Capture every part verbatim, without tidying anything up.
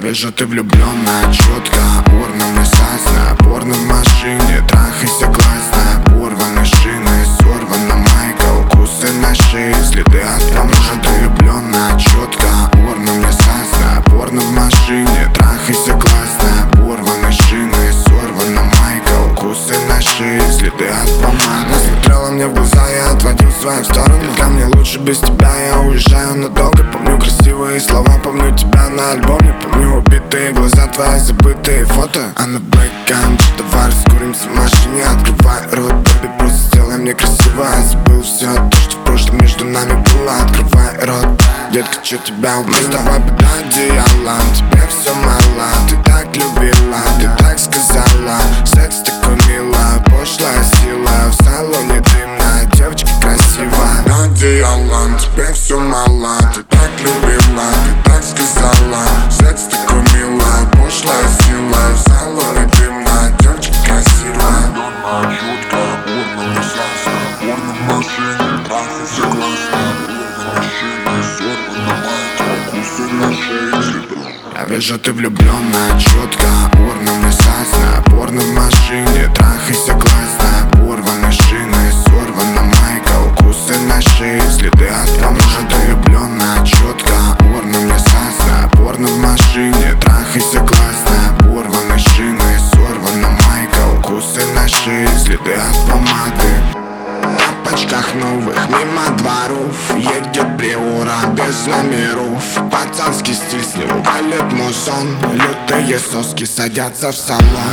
вижу, ты влюблённая, чётко. Урна мне сасна, порно в машине, трахайся классно. Порваны шины, сорвана майка, укусы на шее, следы от помады. Ты влюблённая, чётко. Урна мне сасна, порно в машине, трахайся классно. Порваны шины, сорвана майка, укусы на шее, следы от помады. Смотрела мне в глаза, я отводил свою сторону. Для мне лучше без тебя, я уезжаю надолго. Помню красивые слова, помню тебя на альбоме. Помню убитые глаза, твои забытые фото. А на бэкэнд, давай раскуримся в машине. Открывай рот, baby, просто сделай мне красиво. Я забыл все то, что в прошлом между нами было. Открывай рот, детка, чё тебя убило? Мы с тобой под одеялом, тебе все мало. Ты так любила, ты так сказала. Секс такой мило, пошлая сила. В салоне дымная, девочка красивая. Одеялом, тебе все мало. Ты так любила, ты так сказала. Секс такой мило, пошлая сила. В салоне дымная, девочка красивая. Чётко, порно мне сасна, порно в машине, трахайся классно. Порно на шее, сорвана майка, укусы на шее, следы. Я вижу, ты влюблённая, чётко. Порно мне сасна, порно в машине, трахайся классно. Порваны шины, сорвана майка, укусы на шее, следы от помады. Ты влюблённая, чётко. Порно мне сасна, порно в машине, трахайся классно. Порваны шины, сорвана майка, укусы на шее, следы от помады. В тапочках новых мимо дворов едет Приора без номеров. Пацанский стиль, с него валит музон. Лютые соски садятся в салон.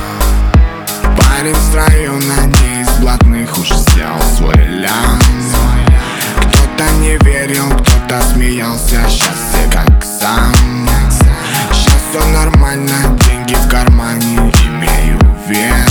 Парень с района, не из блатных, уже сделал свой лям. Кто-то не верил, кто-то смеялся, сейчас все как сам. Сейчас все нормально, деньги в кармане, имею вес.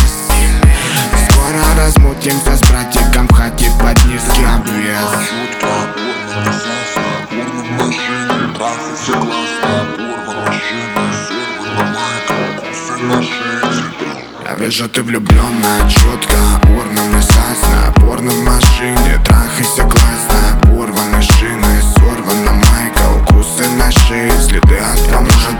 Скоро размутимся с братиком в хате под низкий обвес. Чётко, порно мне сасна, порно в машине, трахайся классно. Порно шины, сорвана майка, укусы на шее, следы. Я вижу, ты влюблённая, чётко. Порно мне сасна, порно в машине, трахайся классно. Порваны шины, сорвана майка, укусы на шее, следы от помады.